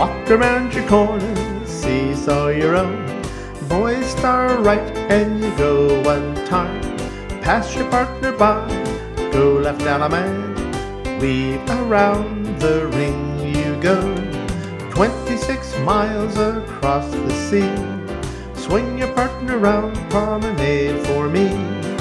Walk around your corner, seesaw your own. Boys start right and you go one time. Pass your partner by, go left down a man. Weave around the ring you go. 26 miles across the sea. Swing your partner round, promenade for me.